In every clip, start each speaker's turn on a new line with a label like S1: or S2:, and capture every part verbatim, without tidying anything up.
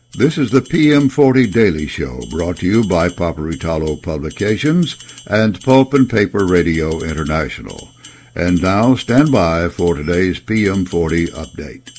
S1: This is the P M forty Daily Show, brought to you by Paperitalo Publications and Pulp and Paper Radio International. And now, stand by for today's P M forty update.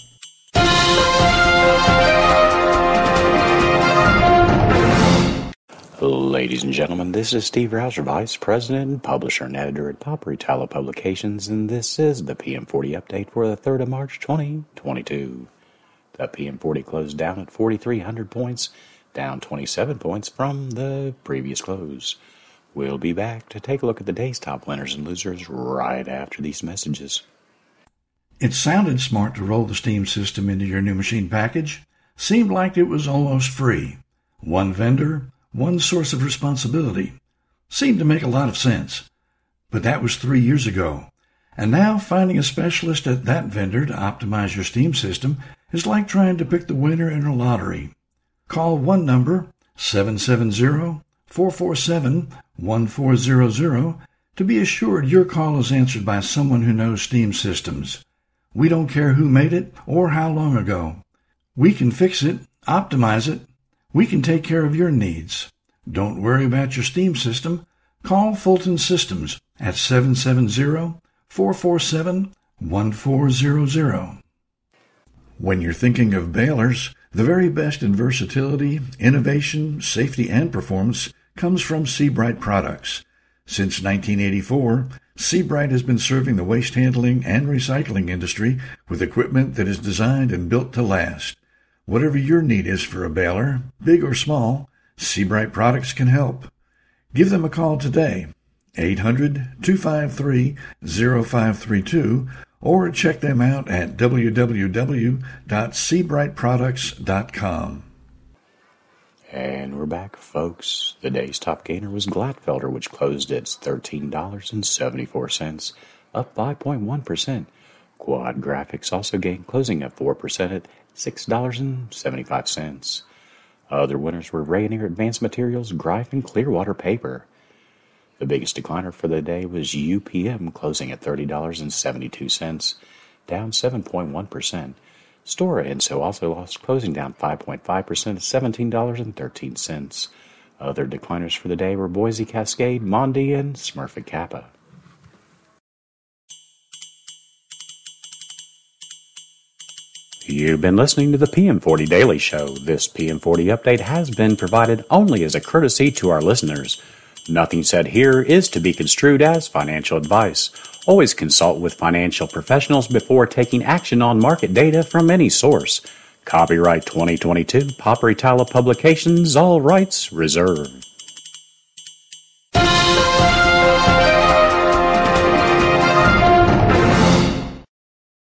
S2: Ladies and gentlemen, this is Steve Rouser, Vice President and Publisher and Editor at Paperitalo Publications, and this is the P M forty update for the third of March, twenty twenty-two. The P M forty closed down at forty-three hundred points, down twenty-seven points from the previous close. We'll be back to take a look at the day's top winners and losers right after these messages.
S3: It sounded smart to roll the Steam system into your new machine package. Seemed like it was almost free. One vendor, one source of responsibility. Seemed to make a lot of sense. But that was three years ago. And now finding a specialist at that vendor to optimize your Steam system is like trying to pick the winner in a lottery. Call one number, seven seven zero, four four seven, one four zero zero, to be assured your call is answered by someone who knows Steam systems. We don't care who made it or how long ago. We can fix it, optimize it. We can take care of your needs. Don't worry about your Steam system. Call Fulton Systems at seven seven zero, four four seven, one four zero zero. When you're thinking of balers, the very best in versatility, innovation, safety, and performance comes from Seabright products. Since nineteen eighty-four, Seabright has been serving the waste handling and recycling industry with equipment that is designed and built to last. Whatever your need is for a baler, big or small, Seabright products can help. Give them a call today, eight hundred, two five three, zero five three two, or check them out at w w w dot seabright products dot com.
S2: And we're back, folks. The day's top gainer was Glatfelter, which closed at thirteen dollars and seventy-four cents, up five point one percent. Quad Graphics also gained, closing at four percent at six dollars and seventy-five cents. Other winners were Rayonier Advanced Materials, Greif, and Clearwater Paper. The biggest decliner for the day was U P M, closing at thirty dollars and seventy-two cents, down seven point one percent. Stora Enso also lost, closing down five point five percent at seventeen dollars and thirteen cents. Other decliners for the day were Boise Cascade, Mondi, and Smurfit Kappa. You've been listening to the P M forty Daily Show. This P M forty update has been provided only as a courtesy to our listeners. Nothing said here is to be construed as financial advice. Always consult with financial professionals before taking action on market data from any source. Copyright twenty twenty-two, Paperitalo Publications, all rights reserved.